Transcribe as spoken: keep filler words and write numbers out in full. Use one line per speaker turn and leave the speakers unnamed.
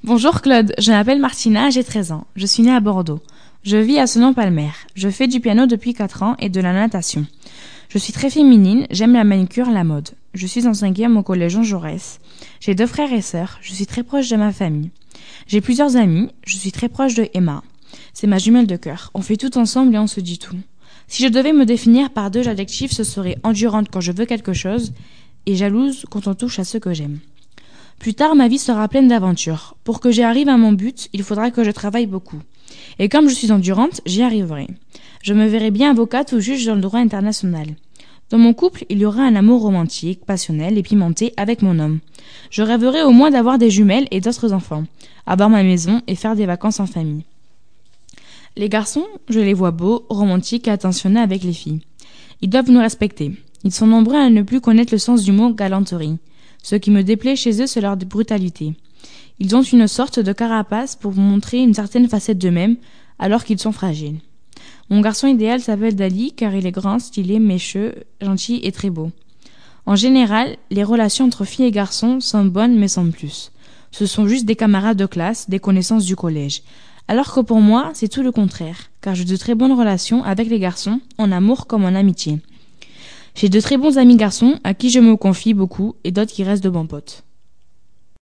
Bonjour Claude, je m'appelle Martina, j'ai treize ans. Je suis née à Bordeaux. Je vis à Senon-Palmer. Je fais du piano depuis quatre ans et de la natation. Je suis très féminine, j'aime la manucure, la mode. Je suis en cinquième au collège Jean Jaurès. J'ai deux frères et sœurs, je suis très proche de ma famille. J'ai plusieurs amis, je suis très proche de Emma. C'est ma jumelle de cœur, on fait tout ensemble et on se dit tout. Si je devais me définir par deux adjectifs, ce serait endurante quand je veux quelque chose et jalouse quand on touche à ce que j'aime. Plus tard, ma vie sera pleine d'aventures. Pour que j'y arrive à mon but, il faudra que je travaille beaucoup. Et comme je suis endurante, j'y arriverai. Je me verrai bien avocate ou juge dans le droit international. Dans mon couple, il y aura un amour romantique, passionnel et pimenté avec mon homme. Je rêverai au moins d'avoir des jumelles et d'autres enfants, avoir ma maison et faire des vacances en famille. Les garçons, je les vois beaux, romantiques et attentionnés avec les filles. Ils doivent nous respecter. Ils sont nombreux à ne plus connaître le sens du mot galanterie. Ce qui me déplaît chez eux, c'est leur brutalité. Ils ont une sorte de carapace pour montrer une certaine facette d'eux-mêmes, alors qu'ils sont fragiles. Mon garçon idéal s'appelle Dali, car il est grand, stylé, mécheux, gentil et très beau. En général, les relations entre filles et garçons sont bonnes, mais sans plus. Ce sont juste des camarades de classe, des connaissances du collège. Alors que pour moi, c'est tout le contraire, car j'ai de très bonnes relations avec les garçons, en amour comme en amitié. J'ai de très bons amis garçons à qui je me confie beaucoup et d'autres qui restent de bons potes.